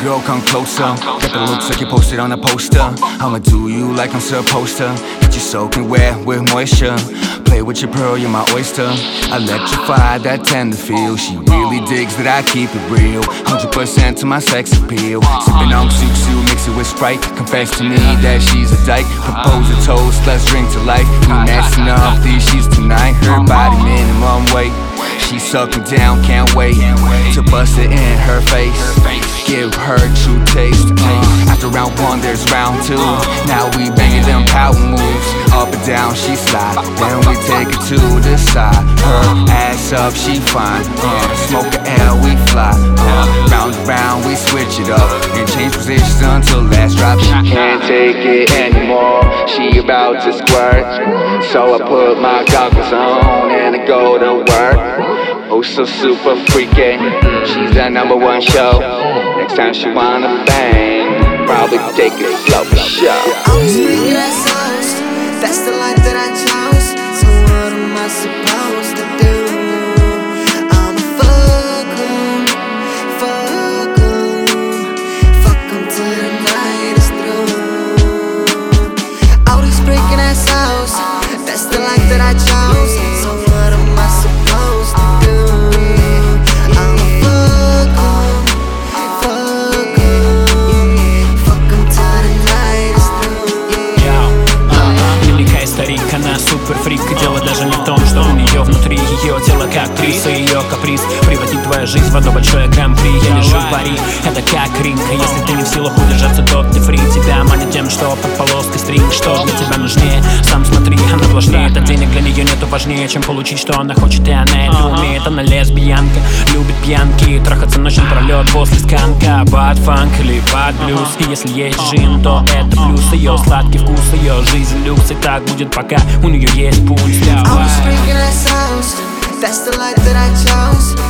girl, come closer. Got the looks like you posted on a poster. I'ma do you like I'm supposed to. Get you soaking wet with moisture. Play with your pearl, you're my oyster. Electrify that tender feel. She really digs that I keep it real. 100% to my sex appeal. Sipping on Susu, mix it with Sprite. Confess to me that she's a dyke. Propose a toast, let's drink to life. We messing up these sheets tonight. Her body minimum weight. She suck me down, can't wait to bust it in her face. Give her true taste. After round one, there's round two. Now we banging them power moves. Up and down, she slide. Then we take it to the side. Her ass up, she fine. Smoke the air, we fly. Round and round, we switch it up and change positions until last drop. She can't take it anymore. She about to squirt. So I put my goggles on and I go to work. Oh, so super freaky. She's the #1 show. Next time she wanna bang, probably take it slow for sure. I'm speaking that sauce. That's the life that I chose. So what am I supposed to do? I'ma fuck 'em till the night is through. Always breaking that sauce. That's the life that I chose. So what am I supposed to do? Суперфрик, и дело даже не в том, что у нее внутри. Ее тело как актриса, ее каприз превратит твою жизнь в одно большое гран-при. Я лежу в пари, это как ринг. Если ты не в силах удержаться, то ты фри. Тебя манит тем, что под полоской стринг. Что для тебя нужнее, сам смотри, она влажнее. От денег для нее нету важнее, чем получить, что она хочет, и она это умеет. Она лесбиянка, любит пьянки, трахаться ночь напролет после сканка. Бад фанк или бад блюз. И если есть джин, то это плюс. Ее сладкий вкус, ее жизнь люкс. И так будет, пока у нее есть пульс. I was freaking that sauce. That's the life that I chose.